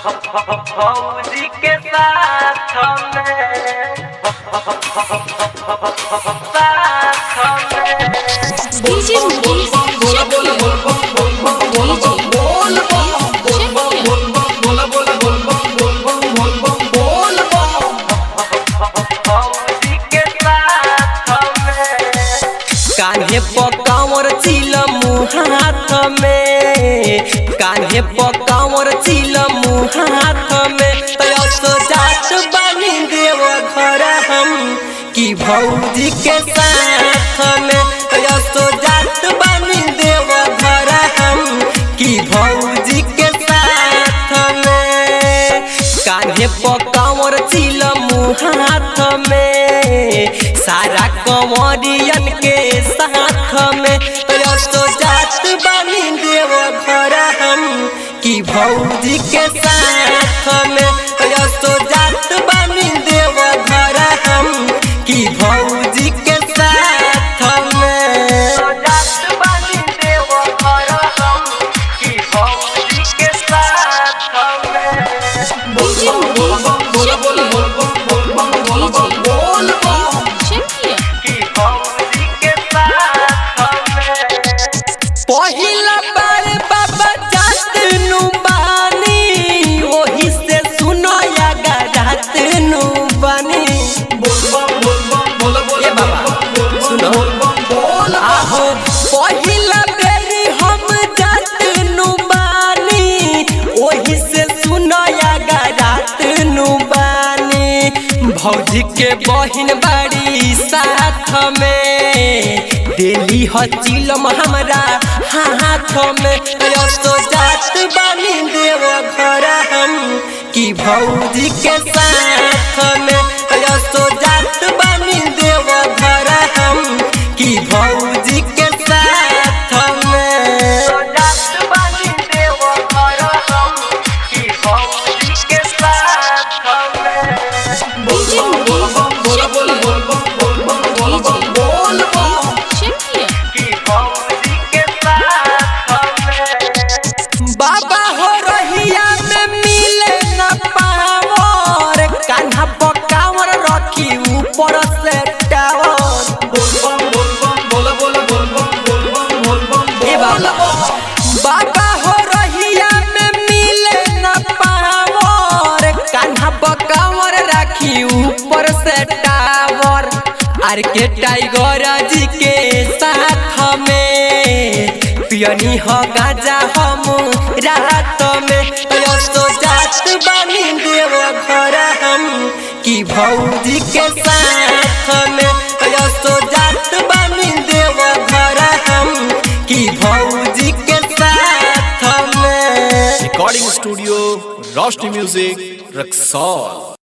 भौजी के साथ में डीजे मुकेश कान्हे पकावर चिलम हाथ में, कान्हे पकावर चिलम हाथ में, तो जात बनी देव घर हम कि भौजी के साथ में, तो जात बनी देव घर हम कि भौजी के साथ में। कान्हे पकावर चिलम हाथ में, सारा कंवरियन के साथ में, तो जात बनी देव घर हम कि भौजी के साथ में, तो जात बनी देव घर हम कि भौजी के साथ में। जात बनी देव घर हम कि भौजी के साथ में। डीजे पहिला बार बाबा जात नु बानी, ओही से सुनो या गात नु बानी। ए बाबा सुनो आहो पहिला बेरी हम जात नु बानी, ओही से सुनो या गात नु बानी। भौजी के बहिन बाड़ी साथ में, दिल्ली हो चिलम हमरा हाथ में, तो जात बनी देव घर हम कि भौजी के साथ में, तो जात बनी देव घर हम कि भौजी के साथ में। जात बनी देव घर हम कि भौजी के साथ में। बाबा हो रहिया में मिले न पावर, कान्हा पकावर रखी ऊपर से टावर। ए बाबा हो रहिया में मिले न पावर, कान्हा पकावर रखी ऊपर से टावर। आर के टाइगर जी के साथ में, पियनी हो गाजा हम रात में, तो जात बनी देव घर हम कि भौजी के साथ में, तो जात बनी देव घर हम कि भौजी के साथ में। Recording studio Roshni music Raxaul.